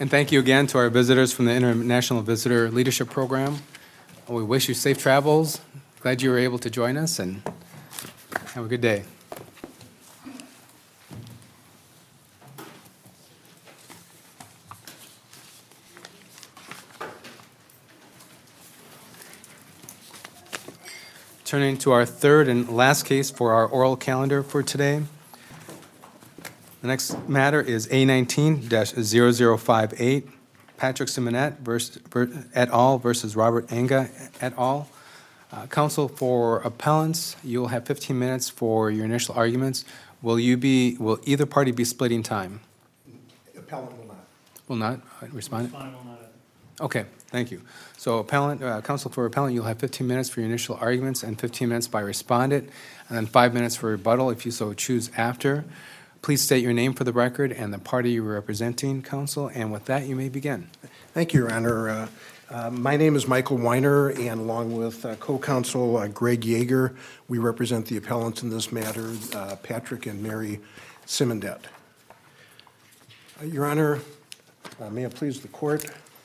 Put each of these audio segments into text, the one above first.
And thank you again to our visitors from the International Visitor Leadership Program. We wish you safe travels. Glad you were able to join us, and have a good day. Turning to our third and last case for our oral calendar for today. The next matter is A19-0058, Patrick Simonet et al. Versus Robert Anga et al. Counsel for appellants, you'll have 15 minutes for your initial arguments. Will either party be splitting time? Appellant will not. Will not respond? Respondent will not. Okay, thank you. So counsel for appellant, you'll have 15 minutes for your initial arguments and 15 minutes by respondent, and then 5 minutes for rebuttal if you so choose after. Please state your name for the record and the party you're representing, counsel, and with that, you may begin. Thank you, Your Honor. My name is Michael Weiner, and along with co-counsel Greg Yeager, we represent the appellants in this matter, Patrick and Mary Simonet. Your Honor, may it please the court.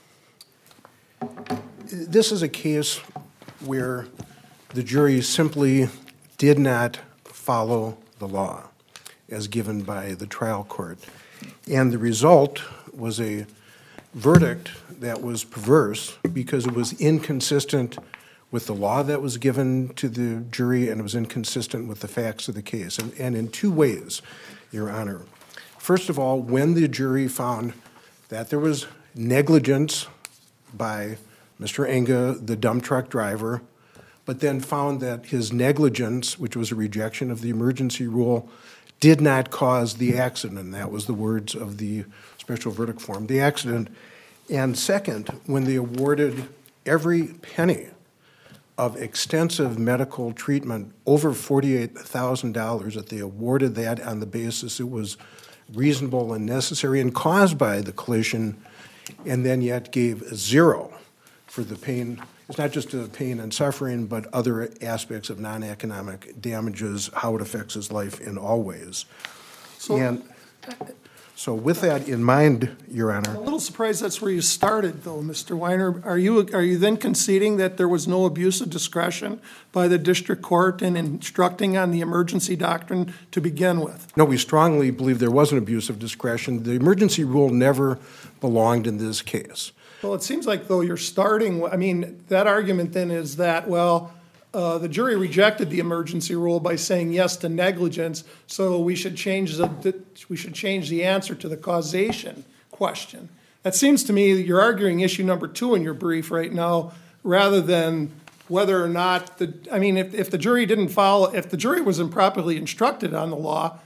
This is a case where the jury simply did not follow the law as given by the trial court. And the result was a verdict that was perverse because it was inconsistent with the law that was given to the jury, and it was inconsistent with the facts of the case. And in two ways, Your Honor. First of all, when the jury found that there was negligence by Mr. Anga, the dump truck driver, but then found that his negligence, which was a rejection of the emergency rule, did not cause the accident. And that was the words of the special verdict form, the accident. And second, when they awarded every penny of extensive medical treatment, over $48,000, that they awarded that on the basis it was reasonable and necessary and caused by the collision, and then yet gave zero for the pain. It's not just the pain and suffering, but other aspects of non-economic damages, how it affects his life in all ways. So with that in mind, Your Honor. I'm a little surprised that's where you started, though, Mr. Weiner. Are you then conceding that there was no abuse of discretion by the district court in instructing on the emergency doctrine to begin with? No, we strongly believe there was an abuse of discretion. The emergency rule never belonged in this case. Well, it seems like, though, you're starting, I mean, that argument then is that, well, the jury rejected the emergency rule by saying yes to negligence, so we should change the answer to the causation question. That seems to me that you're arguing issue number 2 in your brief right now, rather than whether or not if the jury didn't follow, if the jury was improperly instructed on the law.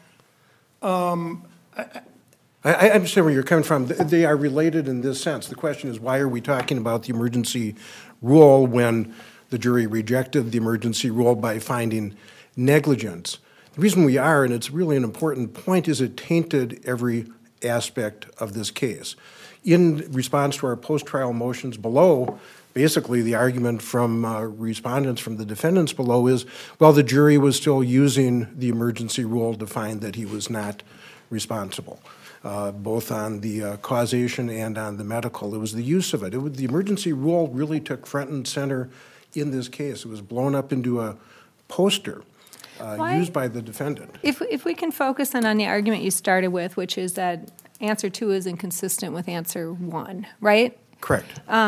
I understand where you're coming from. They are related in this sense. The question is, why are we talking about the emergency rule when the jury rejected the emergency rule by finding negligence? The reason we are, and it's really an important point, is it tainted every aspect of this case. In response to our post-trial motions below, basically the argument from respondents, from the defendants below is, well, the jury was still using the emergency rule to find that he was not responsible. Both on the causation and on the medical. It was the use of it. The emergency rule really took front and center in this case. It was blown up into a poster used by the defendant. If we can focus on the argument you started with, which is that answer 2 is inconsistent with answer 1, right? Correct.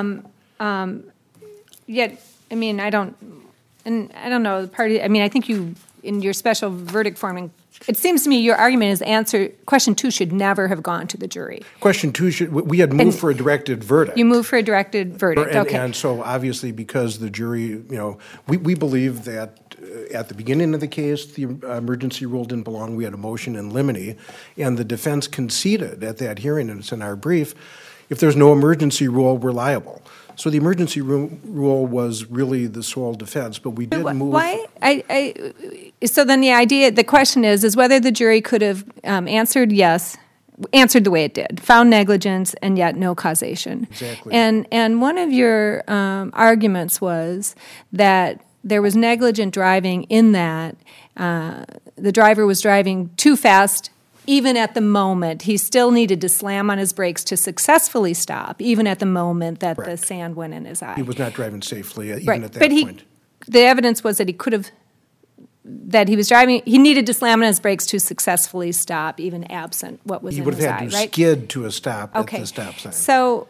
Yet, I mean, I don't know, I think you, in your special verdict form, it seems to me your argument is question 2 should never have gone to the jury. Question 2 we had moved for a directed verdict. You moved for a directed verdict, okay. And so obviously because the jury, we believe that at the beginning of the case, the emergency rule didn't belong. We had a motion in limine, and the defense conceded at that hearing, and it's in our brief, if there's no emergency rule, we're liable. So the emergency rule was really the sole defense, but we did move. Why? So then the question is whether the jury could have answered the way it did, found negligence and yet no causation. Exactly. And one of your arguments was that there was negligent driving in that the driver was driving too fast even at the moment, he still needed to slam on his brakes to successfully stop, even at the moment that the Correct. sand went in his eye. He was not driving safely, even Right, at that but point. the evidence was that he could have, that he was driving, he needed to slam on his brakes to successfully stop, even absent what was He in would his have eye, had to right? skid to a stop at Okay. the stop sign. So,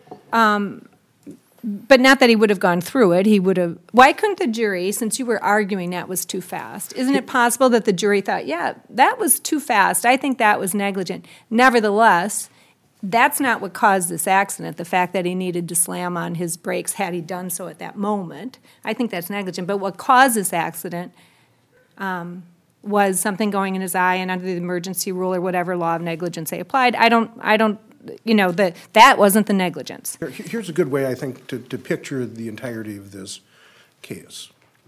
but not that he would have gone through it, he would have, why couldn't the jury, since you were arguing that was too fast, isn't it possible that the jury thought, yeah, that was too fast, I think that was negligent. Nevertheless, that's not what caused this accident, the fact that he needed to slam on his brakes had he done so at that moment. I think that's negligent, but what caused this accident was something going in his eye, and under the emergency rule or whatever law of negligence they applied, I don't, you know, that wasn't the negligence. Here's a good way, I think, to picture the entirety of this case.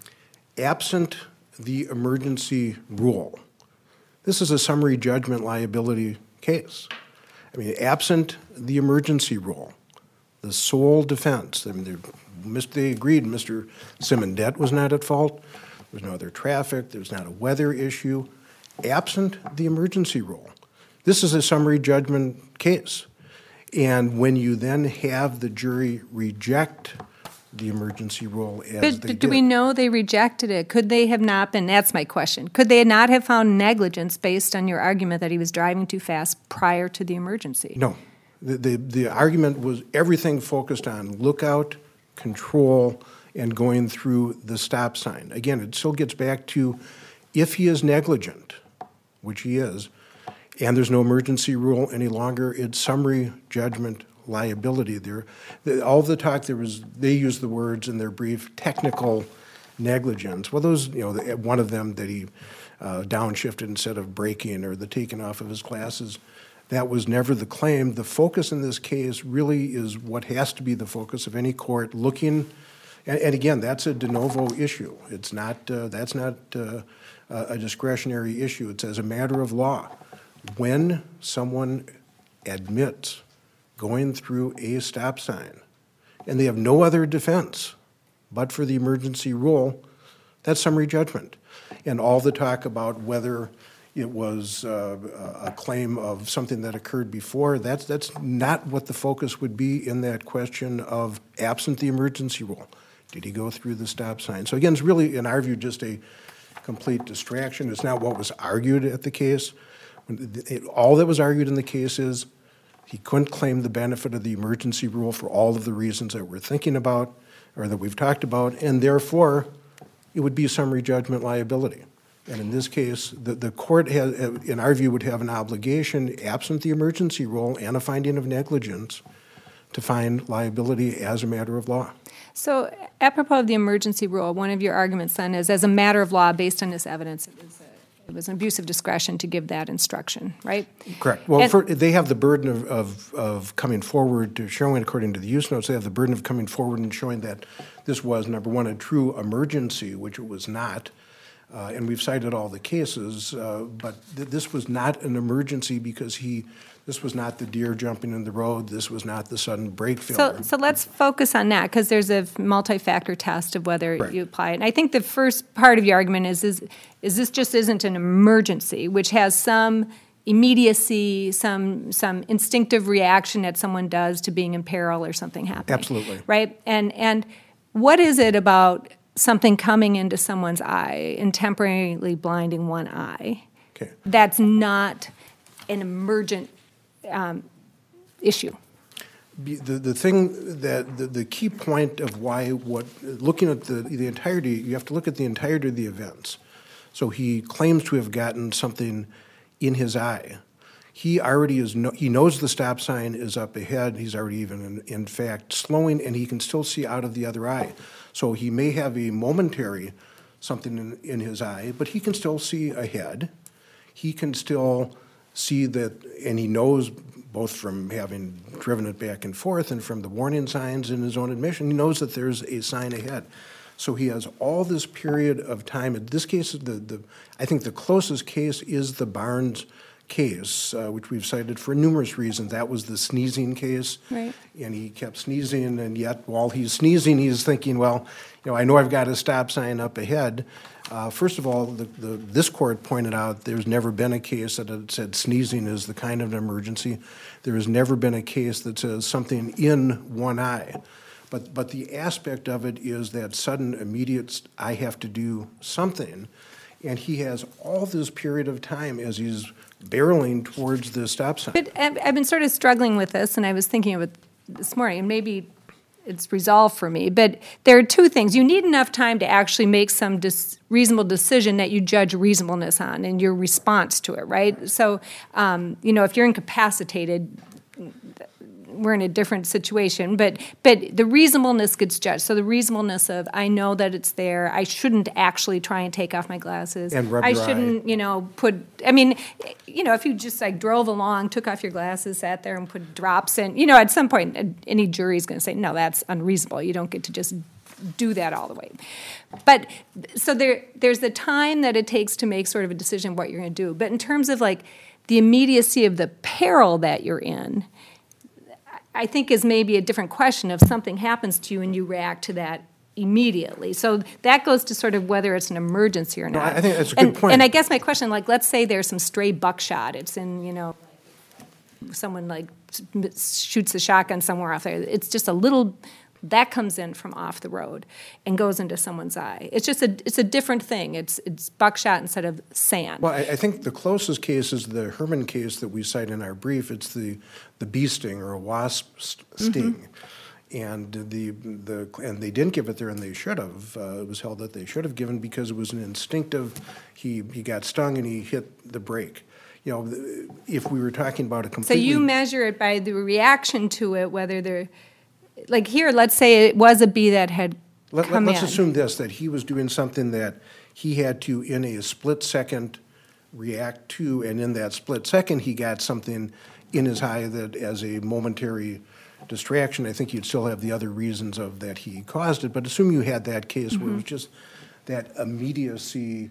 Absent the emergency rule, this is a summary judgment liability case. I mean, absent the emergency rule, the sole defense, I mean, they agreed Mr. Simondet was not at fault, there's no other traffic, there's not a weather issue. Absent the emergency rule, this is a summary judgment case. And when you then have the jury reject the emergency rule as they But do we did, know they rejected it? Could they have not been, that's my question, could they not have found negligence based on your argument that he was driving too fast prior to the emergency? no. The argument was everything focused on lookout, control, and going through the stop sign. Again, it still gets back to if he is negligent, which he is, and there's no emergency rule any longer, it's summary judgment liability. All the talk they used the words in their brief, technical negligence. Well, those, one of them that he downshifted instead of braking, or the taking off of his glasses, that was never the claim. The focus in this case really is what has to be the focus of any court looking, and again, that's a de novo issue. It's not, that's not a discretionary issue. It's as a matter of law. When someone admits going through a stop sign and they have no other defense but for the emergency rule, that's summary judgment. And all the talk about whether it was a claim of something that occurred before, that's not what the focus would be in that question of absent the emergency rule. Did he go through the stop sign? So again, it's really, in our view, just a complete distraction. It's not what was argued at the case. All that was argued in the case is he couldn't claim the benefit of the emergency rule for all of the reasons that we're thinking about or that we've talked about, and therefore it would be summary judgment liability. And in this case, the court, in our view, would have an obligation, absent the emergency rule and a finding of negligence, to find liability as a matter of law. So apropos of the emergency rule, one of your arguments then is, as a matter of law, based on this evidence, it was an abuse of discretion to give that instruction, right? Correct. Well, And- they have the burden of coming forward to showing, according to the use notes, they have the burden of coming forward and showing that this was, number one, a true emergency, which it was not. And we've cited all the cases, but this was not an emergency because this was not the deer jumping in the road, this was not the sudden brake failure. So let's focus on that, because there's a multi-factor test of whether Right. you apply it. And I think the first part of your argument is this just isn't an emergency, which has some immediacy, some instinctive reaction that someone does to being in peril or something happening. Absolutely. Right? And what is it about something coming into someone's eye and temporarily blinding one eye Okay. that's not an emergent issue? The thing that, the key point of why, looking at the entirety, you have to look at the entirety of the events. So he claims to have gotten something in his eye. He already he knows the stop sign is up ahead. He's already even, in fact, slowing, and he can still see out of the other eye. So he may have a momentary something in his eye, but he can still see ahead. He can still see that, and he knows, both from having driven it back and forth and from the warning signs in his own admission, he knows that there's a sign ahead. So he has all this period of time. In this case, I think the closest case is the Barnes case, which we've cited for numerous reasons. That was the sneezing case. Right. And he kept sneezing, and yet while he's sneezing, he's thinking, well, I know I've got a stop sign up ahead. First of all, this court pointed out there's never been a case that had said sneezing is the kind of an emergency. There has never been a case that says something in one eye. But the aspect of it is that sudden, immediate, I have to do something. And he has all this period of time as he's barreling towards the stop sign. But I've been sort of struggling with this, and I was thinking of it this morning, and maybe it's resolved for me. But there are two things. You need enough time to actually make some reasonable decision that you judge reasonableness on and your response to it, right? So, if you're incapacitated, we're in a different situation, but the reasonableness gets judged. So the reasonableness of, I know that it's there, I shouldn't actually try and take off my glasses. And rub I your shouldn't, if you just drove along, took off your glasses, sat there and put drops in, at some point, any jury is going to say, no, that's unreasonable. You don't get to just do that all the way. But, so there's the time that it takes to make sort of a decision what you're going to do. But in terms of the immediacy of the peril that you're in, I think is maybe a different question if something happens to you and you react to that immediately. So that goes to sort of whether it's an emergency or not. I think that's a good point. And I guess my question, let's say there's some stray buckshot. It's in, someone shoots a shotgun somewhere off there. It's just a little, that comes in from off the road and goes into someone's eye. It's just it's a different thing. It's buckshot instead of sand. Well, I think the closest case is the Herman case that we cite in our brief. It's the bee sting or a wasp sting. And and they didn't give it there, and they should have. It was held that they should have given because it was an instinctive. He got stung and he hit the brake. If we were talking about a completely. So you measure it by the reaction to it, whether they're here. Let's say it was a bee that had come Let's in. assume that he was doing something that he had to, in a split second, react to, and in that split second, he got something in his eye that, as a momentary distraction, I think you'd still have the other reasons of that he caused it. But assume you had that case where it was just that immediacy.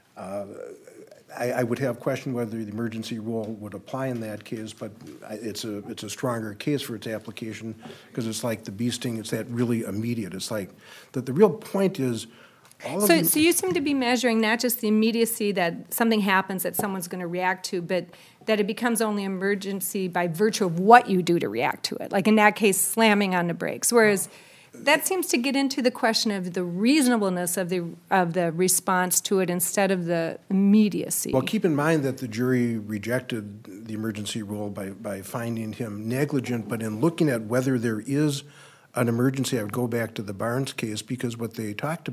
I would have questioned whether the emergency rule would apply in that case, but it's a stronger case for its application because it's like the bee sting. It's that really immediate. It's like that. The real point is. So you seem to be measuring not just the immediacy that something happens that someone's going to react to, but that it becomes only emergency by virtue of what you do to react to it. Like in that case, slamming on the brakes. Whereas that seems to get into the question of the reasonableness of the response to it instead of the immediacy. Well, keep in mind that the jury rejected the emergency rule by finding him negligent, but in looking at whether there is an emergency, I would go back to the Barnes case because what this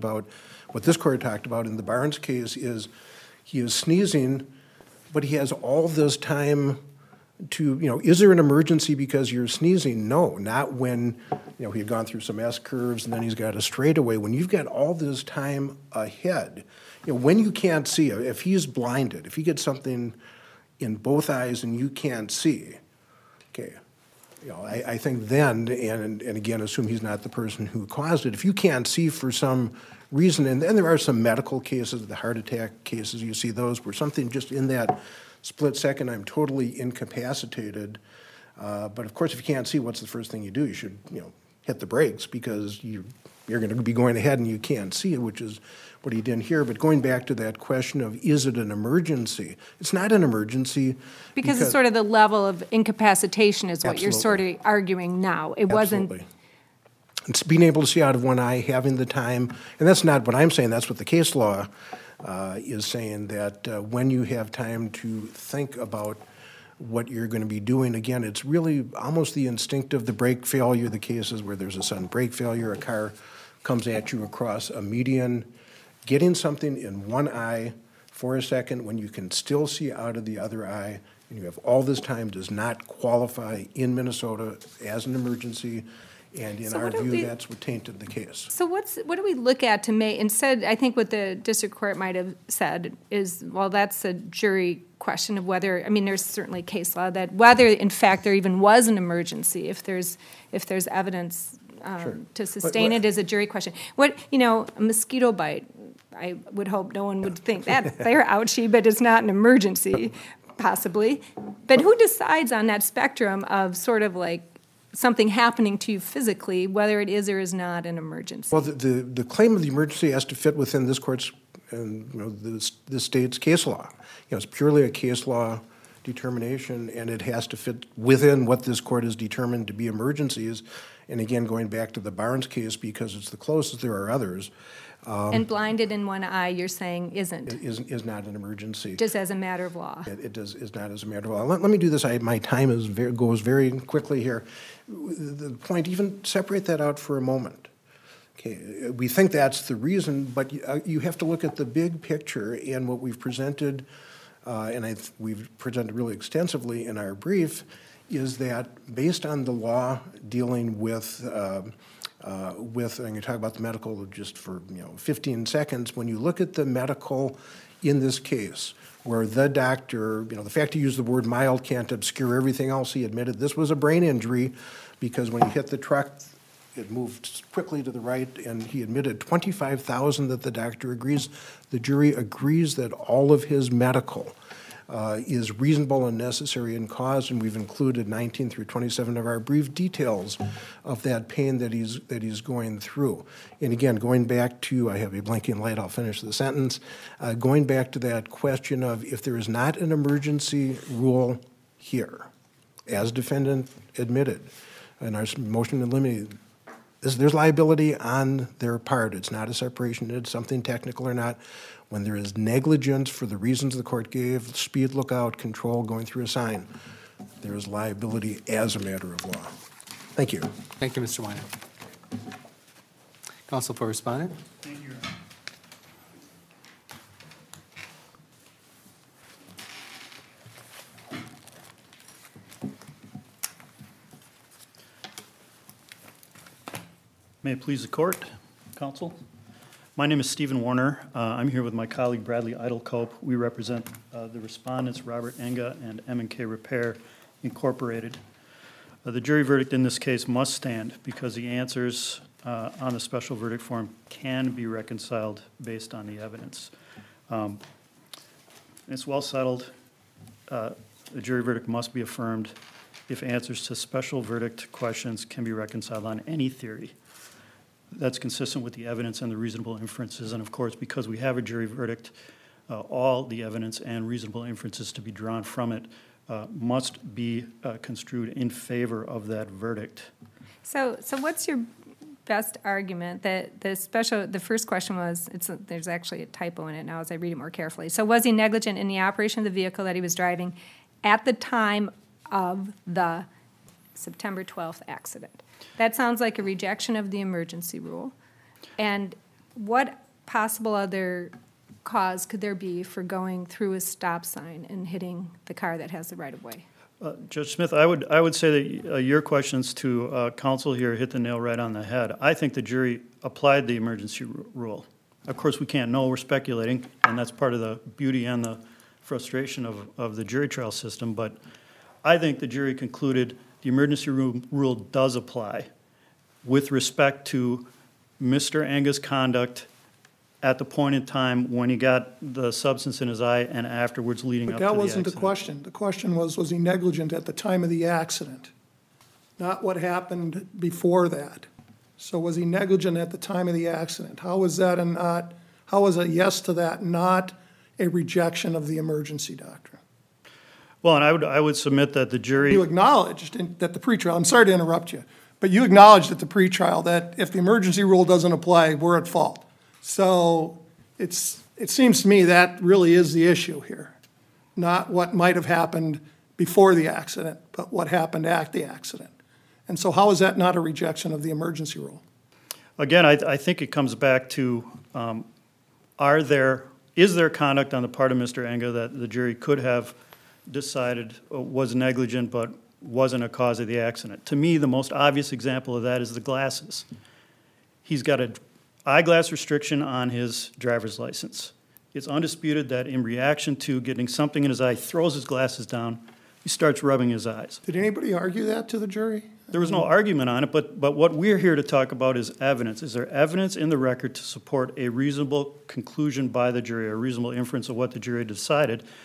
court talked about in the Barnes case is he is sneezing, but he has all this time to, is there an emergency because you're sneezing? No, not when, he had gone through some S curves and then he's got a straightaway. When you've got all this time ahead, when you can't see, if he's blinded, if he gets something in both eyes and you can't see, okay, I think then, and again, assume he's not the person who caused it, if you can't see for some reason, and there are some medical cases, the heart attack cases, you see those where something just in that split second, I'm totally incapacitated. But of course, if you can't see, what's the first thing you do? You should, hit the brakes because you're going to be going ahead and you can't see it, which is what he didn't hear. But going back to that question of, is it an emergency? It's not an emergency. Because it's sort of the level of incapacitation is what you're sort Absolutely. of arguing now. It wasn't. Absolutely. It's being able to see out of one eye, having the time, and that's not what I'm saying, that's what the case law is saying, that when you have time to think about what you're going to be doing, again, it's really almost the instinctive, the brake failure, the cases where there's a sudden brake failure, a car comes at you across a median, getting something in one eye for a second when you can still see out of the other eye, and you have all this time does not qualify in Minnesota as an emergency. And in our view, that's what tainted the case. So what do we look at to make, instead, I think what the district court might have said is, well, that's a jury question of whether, there's certainly case law that whether, in fact, there even was an emergency, if there's evidence Sure. to sustain it is a jury question. A mosquito bite, I would hope no one would think that they're ouchy, but it's not an emergency. possibly. But who decides on that spectrum of sort of like something happening to you physically, whether it is or is not an emergency? Well, the claim of the emergency has to fit within this court's and the state's case law. It's purely a case law determination, and it has to fit within what this court has determined to be emergencies. And again, going back to the Barnes case, because it's the closest, there are others. And blinded in one eye, you're saying isn't? Is not an emergency. Just as a matter of law. Is not as a matter of law. Let me do this. My time goes very quickly here. The point, even separate that out for a moment. Okay, we think that's the reason, but you have to look at the big picture, and what we've presented, we've presented really extensively in our brief, is that based on the law dealing with, and you talk about the medical just for 15 seconds, when you look at the medical in this case, where the doctor, the fact he used the word mild can't obscure everything else, he admitted this was a brain injury because when he hit the truck, it moved quickly to the right, and he admitted $25,000 that the doctor agrees. The jury agrees that all of his medical is reasonable and necessary in cause, and we've included 19 through 27 of our brief details of that pain that he's going through. And again, going back to, I have a blinking light, I'll finish the sentence, going back to that question of if there is not an emergency rule here, as defendant admitted, in our motion to eliminate, there's liability on their part. It's not a separation, it's something technical or not. When there is negligence for the reasons the court gave, speed, lookout, control, going through a sign, there is liability as a matter of law. Thank you. Thank you, Mr. Weiner. Counsel for respondent. Thank you. May it please the court, counsel. My name is Stephen Warner. I'm here with my colleague Bradley Idlecope. We represent the respondents Robert Enga and M&K Repair Incorporated. The jury verdict in this case must stand because the answers on the special verdict form can be reconciled based on the evidence. It's well settled. The jury verdict must be affirmed if answers to special verdict questions can be reconciled on any theory. That's consistent with the evidence and the reasonable inferences. And of course, because we have a jury verdict, all the evidence and reasonable inferences to be drawn from it must be construed in favor of that verdict. So what's your best argument that the first question was, there's actually a typo in it now as I read it more carefully. So was he negligent in the operation of the vehicle that he was driving at the time of the September 12th accident? That sounds like a rejection of the emergency rule. And what possible other cause could there be for going through a stop sign and hitting the car that has the right-of-way? Judge Smith, I would say that your questions to counsel here hit the nail right on the head. I think the jury applied the emergency rule. Of course, we can't know. We're speculating, and that's part of the beauty and the frustration of the jury trial system. But I think the jury concluded the emergency rule does apply with respect to Mr. Enga's conduct at the point in time when he got the substance in his eye and afterwards leading up to the accident. But that wasn't the question. The question was he negligent at the time of the accident? Not what happened before that. So was he negligent at the time of the accident? How was a yes to that not a rejection of the emergency doctrine? Well, and I would submit that the jury... You acknowledged that the pretrial, I'm sorry to interrupt you, but you acknowledged at the pretrial that if the emergency rule doesn't apply, we're at fault. So it seems to me that really is the issue here. Not what might have happened before the accident, but what happened at the accident. And so how is that not a rejection of the emergency rule? Again, I think it comes back to is there conduct on the part of Mr. Enga that the jury could have decided was negligent but wasn't a cause of the accident? To me, the most obvious example of that is the glasses. He's got an eyeglass restriction on his driver's license. It's undisputed that in reaction to getting something in his eye, he throws his glasses down, he starts rubbing his eyes. Did anybody argue that to the jury? There was no argument on it, but what we're here to talk about is evidence. Is there evidence in the record to support a reasonable conclusion by the jury, a reasonable inference of what the jury decided?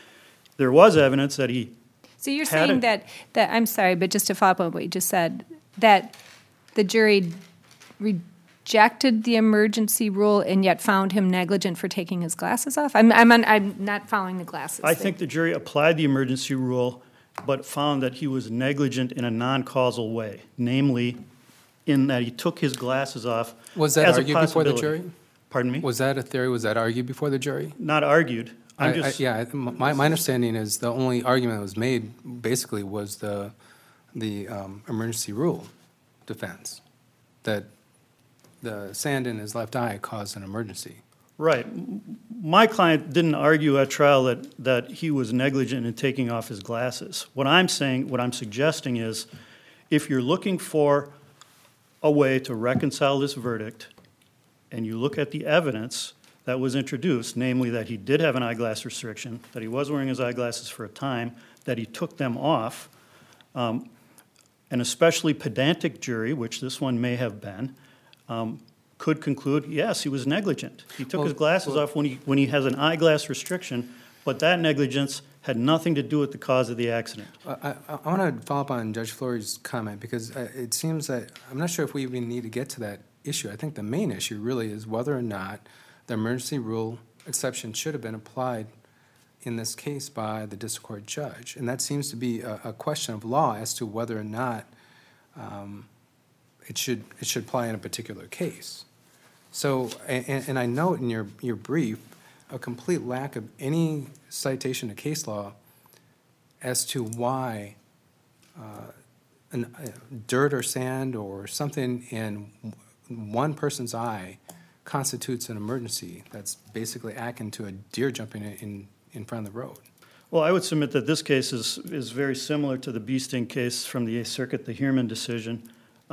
There was evidence that he So you're Had saying it- that, I'm sorry, but just to follow up on what you just said, that the jury rejected the emergency rule and yet found him negligent for taking his glasses off? I'm not following the glasses I thing. think the jury applied the emergency rule, but found that he was negligent in a non-causal way, namely in that he took his glasses off Was that as a argued before the possibility. jury? Pardon me? Was that a theory, was that argued before the jury? Not argued. I'm just, Yeah, my understanding is the only argument that was made basically was the emergency rule defense, that the sand in his left eye caused an emergency. right. My client didn't argue at trial that he was negligent in taking off his glasses. What I'm suggesting is, if you're looking for a way to reconcile this verdict, and you look at the evidence that was introduced, namely that he did have an eyeglass restriction, that he was wearing his eyeglasses for a time, that he took them off, an especially pedantic jury, which this one may have been, could conclude, yes, he was negligent. He took his glasses off when he has an eyeglass restriction, but that negligence had nothing to do with the cause of the accident. I want to follow up on Judge Fleury's comment, because it seems that, I'm not sure if we even need to get to that issue. I think the main issue really is whether or not the emergency rule exception should have been applied in this case by the district court judge. And that seems to be a question of law as to whether or not it should apply in a particular case. So, and I note in your brief a complete lack of any citation to case law as to why dirt or sand or something in one person's eye constitutes an emergency that's basically akin to a deer jumping in front of the road. Well, I would submit that this case is very similar to the bee sting case from the Eighth Circuit, the Heerman decision.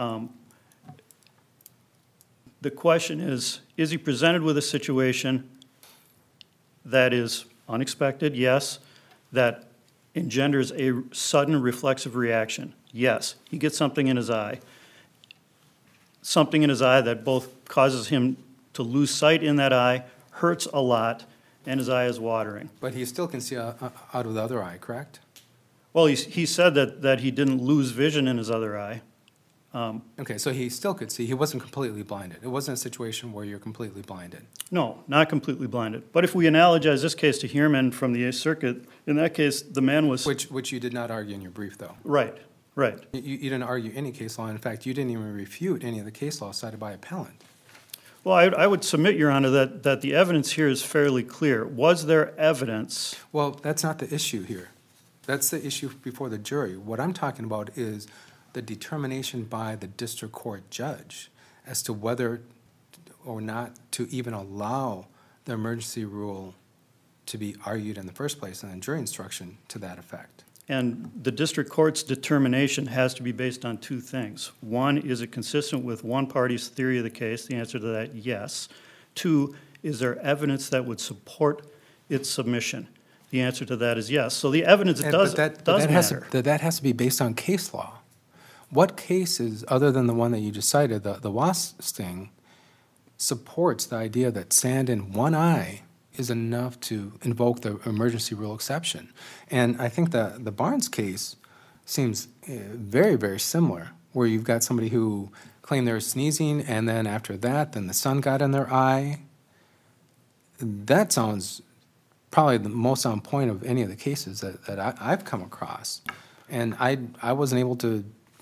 The question is he presented with a situation that is unexpected? Yes. That engenders a sudden reflexive reaction? Yes. He gets something in his eye. Something in his eye that both causes him to lose sight in that eye, hurts a lot, and his eye is watering. But he still can see out of the other eye, correct? Well, he said that he didn't lose vision in his other eye. Okay, so he still could see. He wasn't completely blinded. It wasn't a situation where you're completely blinded. No, not completely blinded. But if we analogize this case to Heerman from the Eighth Circuit, in that case, the man was... Which you did not argue in your brief, though. Right. You didn't argue any case law. In fact, you didn't even refute any of the case law cited by appellant. Well, I would submit, Your Honor, that the evidence here is fairly clear. Was there evidence? Well, that's not the issue here. That's the issue before the jury. What I'm talking about is the determination by the district court judge as to whether or not to even allow the emergency rule to be argued in the first place, and then jury instruction to that effect. And the district court's determination has to be based on two things. One, is it consistent with one party's theory of the case? The answer to that, yes. Two, is there evidence that would support its submission? The answer to that is yes. So the evidence does matter. That has to be based on case law. What cases, other than the one that you just cited, the wasp sting, supports the idea that sand in one eye is enough to invoke the emergency rule exception? And I think the Barnes case seems very, very similar, where you've got somebody who claimed they were sneezing, and then after that, then the sun got in their eye. That sounds probably the most on point of any of the cases that I've come across. And I wasn't able to,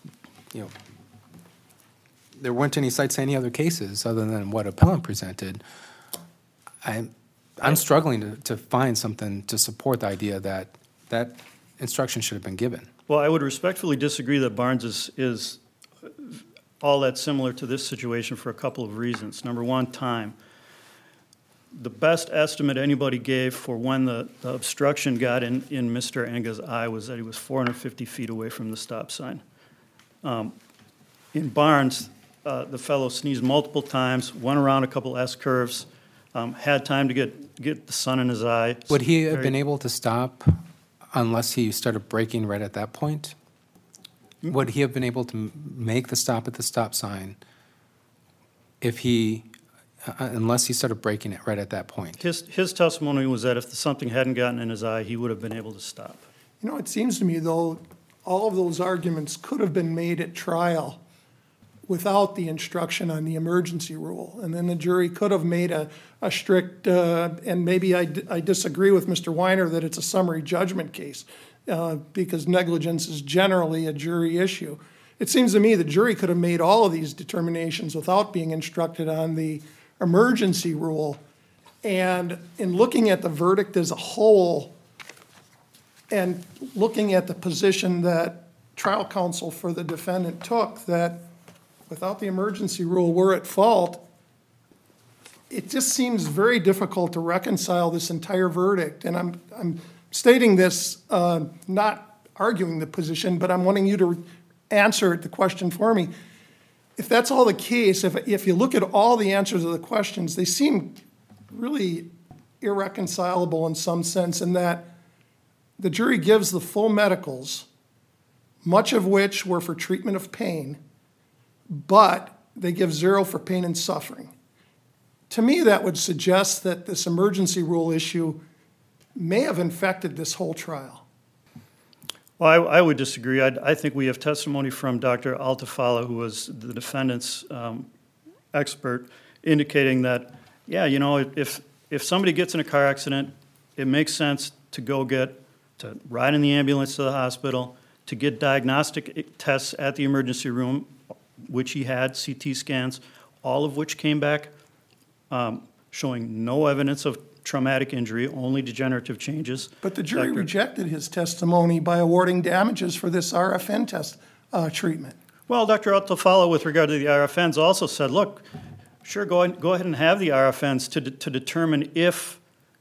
there weren't any cites to any other cases other than what appellant presented. I'm struggling to find something to support the idea that that instruction should have been given. Well, I would respectfully disagree that Barnes is all that similar to this situation for a couple of reasons. Number one, time. The best estimate anybody gave for when the obstruction got in Mr. Enga's eye was that he was 450 feet away from the stop sign. In Barnes, the fellow sneezed multiple times, went around a couple S-curves, had time to get the sun in his eye. Would he have been able to stop unless he started braking right at that point? Would he have been able to make the stop at the stop sign if he unless he started breaking it right at that point. His testimony was that if something hadn't gotten in his eye, he would have been able to stop. You know, it seems to me, though, all of those arguments could have been made at trial without the instruction on the emergency rule. And then the jury could have made a strict, and maybe I disagree with Mr. Weiner that it's a summary judgment case, because negligence is generally a jury issue. It seems to me the jury could have made all of these determinations without being instructed on the emergency rule. And in looking at the verdict as a whole, and looking at the position that trial counsel for the defendant took, that without the emergency rule, we're at fault, it just seems very difficult to reconcile this entire verdict. And I'm stating this, not arguing the position, but I'm wanting you to answer the question for me. If that's all the case, if you look at all the answers to the questions, they seem really irreconcilable in some sense, in that the jury gives the full medicals, much of which were for treatment of pain, but they give 0 for pain and suffering. To me, that would suggest that this emergency rule issue may have infected this whole trial. Well, I would disagree. I think we have testimony from Dr. Altafalla, who was the defendant's expert, indicating that, yeah, you know, if somebody gets in a car accident, it makes sense to ride in the ambulance to the hospital, to get diagnostic tests at the emergency room, which he had, CT scans, all of which came back showing no evidence of traumatic injury, only degenerative changes. But the jury rejected his testimony by awarding damages for this RFN test treatment. Well, Dr. Altafalla, with regard to the RFNs, also said, look, sure, go ahead and have the RFNs to determine if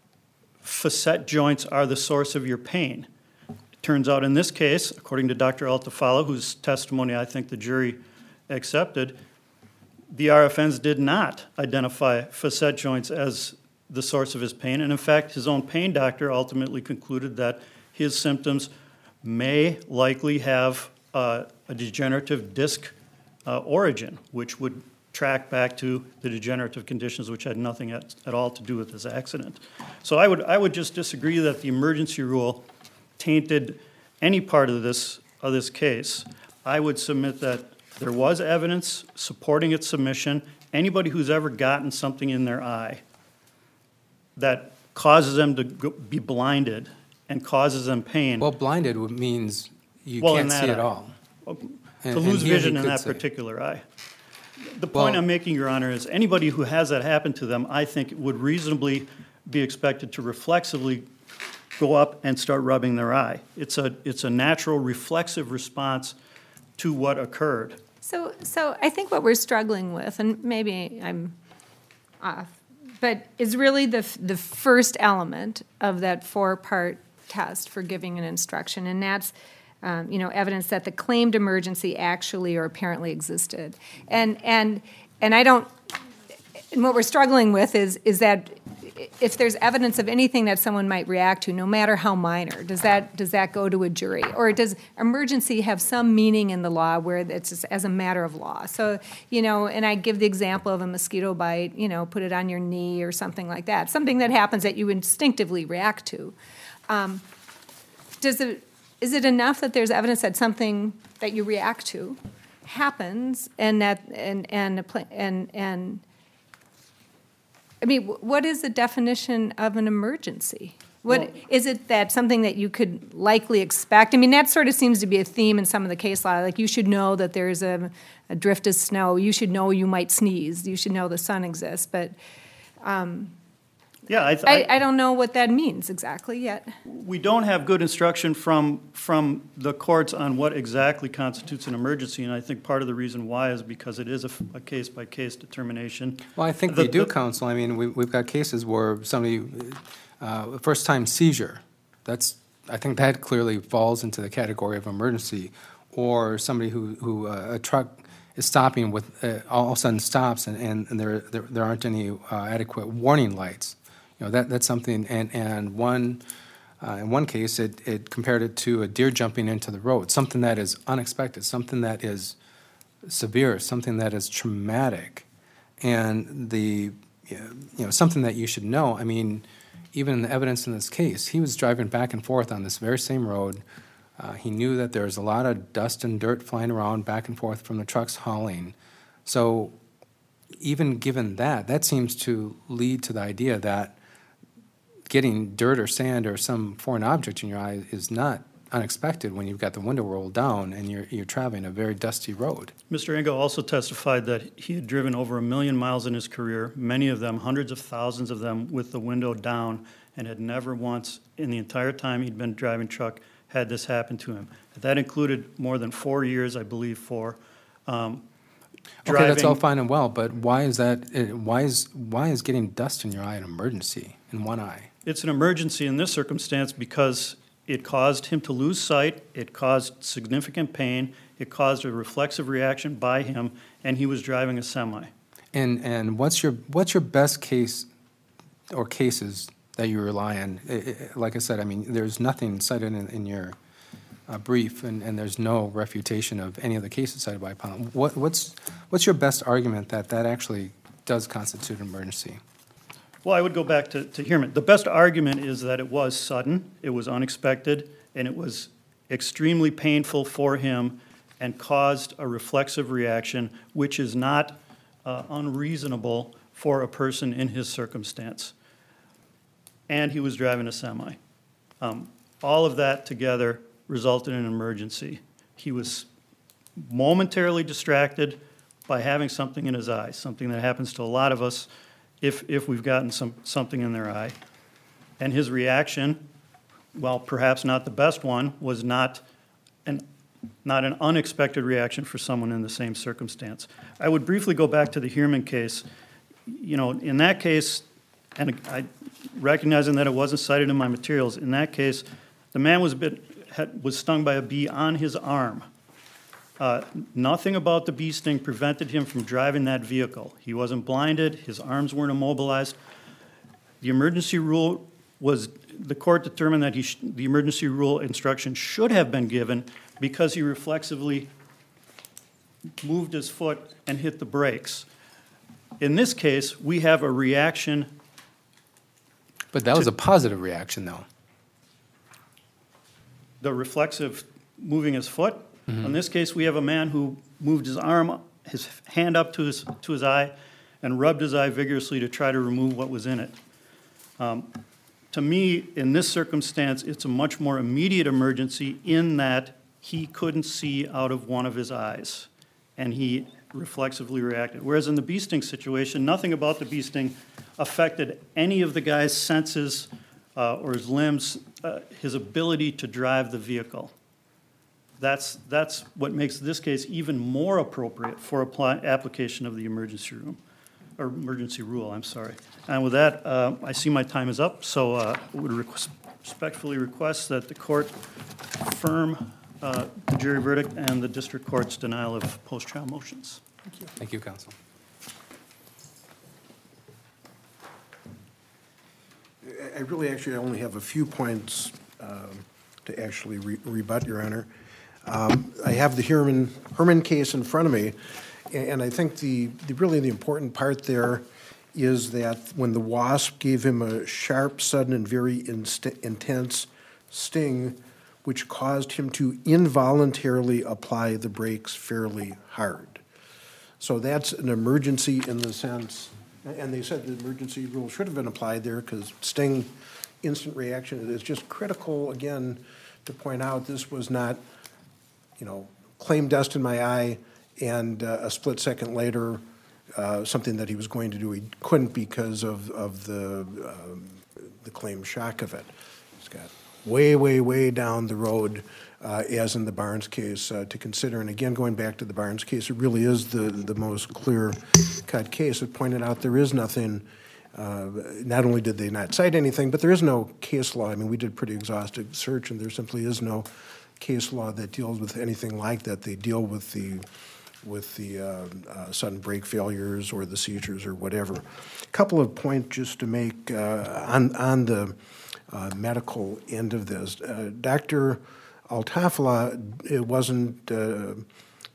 facet joints are the source of your pain. It turns out in this case, according to Dr. Altafalla, whose testimony I think the jury accepted, the RFNs did not identify facet joints as the source of his pain. And in fact, his own pain doctor ultimately concluded that his symptoms may likely have a degenerative disc origin, which would track back to the degenerative conditions which had nothing at all to do with this accident. So I would just disagree that the emergency rule tainted any part of this case. I would submit that there was evidence supporting its submission. Anybody who's ever gotten something in their eye that causes them to be blinded and causes them pain. Well, blinded means you can't see at all. To lose vision in that particular eye. The point I'm making, Your Honor, is anybody who has that happen to them, I think, would reasonably be expected to reflexively go up and start rubbing their eye. It's a natural reflexive response to what occurred. So I think what we're struggling with, and maybe I'm off, but is really the first element of that 4-part test for giving an instruction, and that's evidence that the claimed emergency actually or apparently existed. And I don't. And what we're struggling with is that if there's evidence of anything that someone might react to, no matter how minor, does that go to a jury? Or does emergency have some meaning in the law where it's just as a matter of law? So, and I give the example of a mosquito bite, put it on your knee or something like that, something that happens that you instinctively react to. Is it enough that there's evidence that something that you react to happens and I mean, what is the definition of an emergency? Is it that something that you could likely expect? I mean, that sort of seems to be a theme in some of the case law. Like, you should know that there's a drift of snow. You should know you might sneeze. You should know the sun exists. But I don't know what that means exactly yet. We don't have good instruction from the courts on what exactly constitutes an emergency, and I think part of the reason why is because it is a case-by-case determination. Well, I think we do, counsel. I mean, we've got cases where somebody, first-time seizure, I think that clearly falls into the category of emergency, or somebody who a truck is stopping with, all of a sudden stops and there aren't any adequate warning lights. That's something, and in one case, it compared it to a deer jumping into the road, something that is unexpected, something that is severe, something that is traumatic, and the something that you should know. I mean, even the evidence in this case, he was driving back and forth on this very same road. He knew that there was a lot of dust and dirt flying around back and forth from the trucks hauling. So even given that, that seems to lead to the idea that getting dirt or sand or some foreign object in your eye is not unexpected when you've got the window rolled down and you're traveling a very dusty road. Mr. Engel also testified that he had driven over 1 million miles in his career, many of them, hundreds of thousands of them, with the window down, and had never once in the entire time he'd been driving truck had this happen to him. That included more than 4 years, I believe, for Okay, that's all fine and well, but why is that? Why is getting dust in your eye an emergency in one eye? It's an emergency in this circumstance because it caused him to lose sight, it caused significant pain, it caused a reflexive reaction by him, and he was driving a semi. And what's your best case or cases that you rely on? Like I said, I mean, there's nothing cited in your brief, and there's no refutation of any of the cases cited by appellant. What's your best argument that actually does constitute an emergency? Well, I would go back to Heerman. The best argument is that it was sudden, it was unexpected, and it was extremely painful for him and caused a reflexive reaction, which is not unreasonable for a person in his circumstance. And he was driving a semi. All of that together resulted in an emergency. He was momentarily distracted by having something in his eye, something that happens to a lot of us if we've gotten something in their eye. And his reaction, while perhaps not the best one, was not an unexpected reaction for someone in the same circumstance. I would briefly go back to the Heerman case. You know, in that case, and recognizing that it wasn't cited in my materials, in that case, the man was stung by a bee on his arm. Nothing about the bee sting prevented him from driving that vehicle. He wasn't blinded, his arms weren't immobilized. The emergency rule was, the court determined that the emergency rule instruction should have been given because he reflexively moved his foot and hit the brakes. In this case, we have a reaction. But that was a positive reaction, though. The reflexive moving his foot. In this case, we have a man who moved his arm, his hand up to his eye, and rubbed his eye vigorously to try to remove what was in it. To me, in this circumstance, it's a much more immediate emergency in that he couldn't see out of one of his eyes, and he reflexively reacted. Whereas in the bee sting situation, nothing about the bee sting affected any of the guy's senses or his limbs, his ability to drive the vehicle. That's what makes this case even more appropriate for application of the emergency rule. I'm sorry. And with that, I see my time is up, so I would respectfully request that the court affirm the jury verdict and the district court's denial of post-trial motions. Thank you. Thank you, counsel. I really actually only have a few points to actually rebut, Your Honor. I have the Herman case in front of me, and I think the really important part there is that when the wasp gave him a sharp, sudden, and very intense sting, which caused him to involuntarily apply the brakes fairly hard. So that's an emergency in the sense, and they said the emergency rule should have been applied there because sting, instant reaction is just critical, again, to point out this was not, claim dust in my eye, and a split second later, something that he was going to do he couldn't because of the claimed shock of it. It's got way down the road, as in the Barnes case, to consider. And again, going back to the Barnes case, it really is the most clear-cut case. It pointed out there is nothing. Not only did they not cite anything, but there is no case law. I mean, we did pretty exhaustive search, and there simply is no case law that deals with anything like that. They deal with the sudden brake failures or the seizures or whatever. A couple of points just to make on the medical end of this. Dr. Altafallah, it wasn't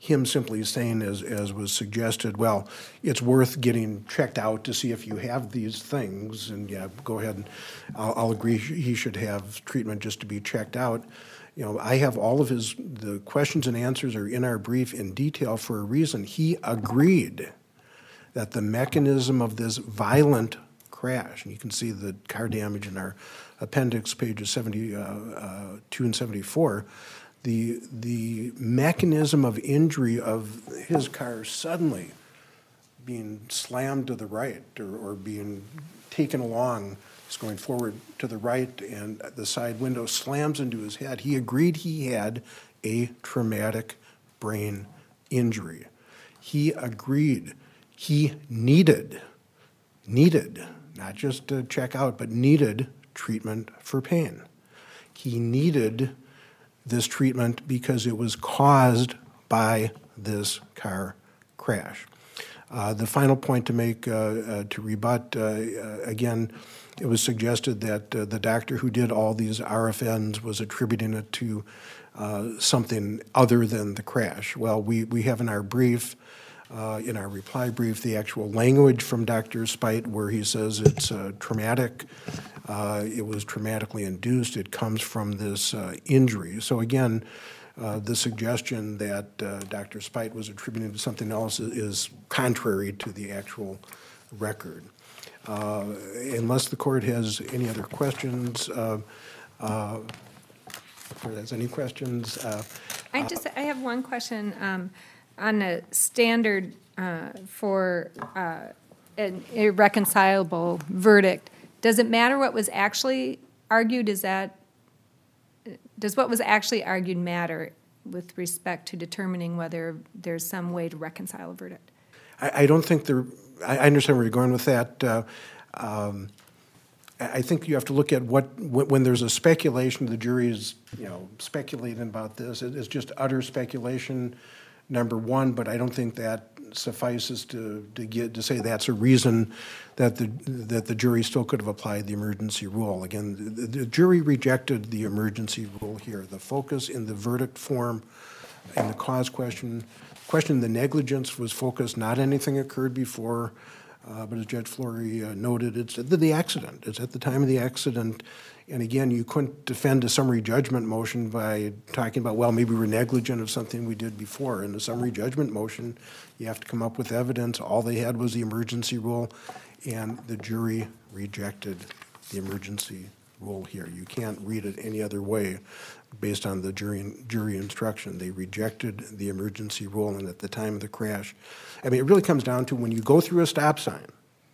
him simply saying, as was suggested, well, it's worth getting checked out to see if you have these things, and yeah, go ahead, and I'll agree he should have treatment just to be checked out. You know, I have all of the questions and answers are in our brief in detail for a reason. He agreed that the mechanism of this violent crash, and you can see the car damage in our appendix, pages 72 and 74, the mechanism of injury of his car suddenly being slammed to the right or being taken along, it's going forward to the right, and the side window slams into his head. He agreed he had a traumatic brain injury. He agreed he needed, not just to check out, but needed treatment for pain. He needed this treatment because it was caused by this car crash. The final point to make, to rebut, again, it was suggested that the doctor who did all these RFNs was attributing it to something other than the crash. Well, we have in our brief, in our reply brief, the actual language from Dr. Spite where he says it's traumatic, it was traumatically induced, it comes from this injury. So again, the suggestion that Dr. Spite was attributing to something else is contrary to the actual record. Unless the court has any other questions, there's any questions? I have one question on a standard for an irreconcilable verdict. Does it matter what was actually argued? Does what was actually argued matter with respect to determining whether there's some way to reconcile a verdict? I don't think I understand where you're going with that. I think you have to look at when there's a speculation, the jury is, speculating about this. It's just utter speculation, number one, but I don't think that suffices to say that's a reason that the jury still could have applied the emergency rule. Again, the jury rejected the emergency rule here. The focus in the verdict form and the cause question, the negligence was focused, not anything occurred before, but as Judge Flory noted, it's the accident. It's at the time of the accident. And again, you couldn't defend a summary judgment motion by talking about, well, maybe we're negligent of something we did before. In the summary judgment motion, you have to come up with evidence. All they had was the emergency rule, and the jury rejected the emergency rule here. You can't read it any other way based on the jury instruction. They rejected the emergency rule, and at the time of the crash, I mean, it really comes down to when you go through a stop sign,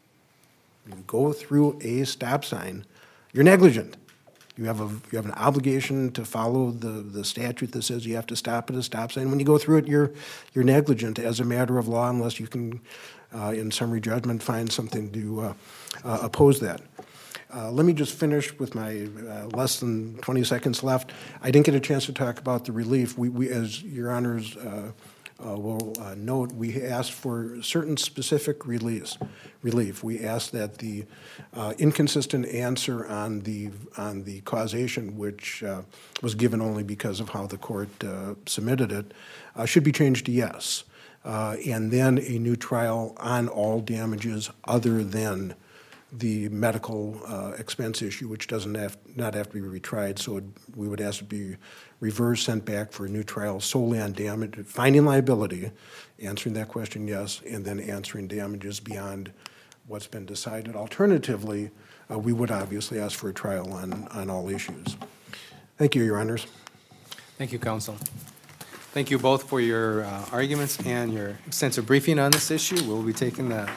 you're negligent. You have an obligation to follow the statute that says you have to stop at a stop sign. When you go through it, you're negligent as a matter of law, unless you can, in summary judgment, find something to oppose that. Let me just finish with my less than 20 seconds left. I didn't get a chance to talk about the relief. We as Your Honors will note, we asked for certain specific relief. We asked that the inconsistent answer on the causation, which was given only because of how the court submitted it, should be changed to yes. And then a new trial on all damages other than the medical expense issue, which not have to be retried. So we would ask it be reversed, sent back for a new trial solely on damage, finding liability, answering that question yes, and then answering damages beyond what's been decided. Alternatively, we would obviously ask for a trial on all issues. Thank you, Your Honors. Thank you, Counsel. Thank you both for your arguments and your extensive briefing on this issue. We'll be taking the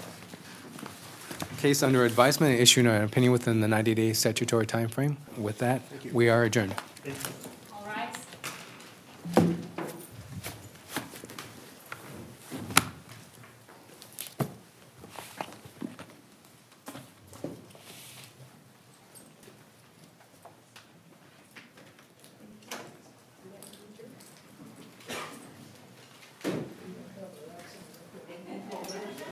case under advisement and issuing an opinion within the 90-day statutory timeframe. With that, we are adjourned.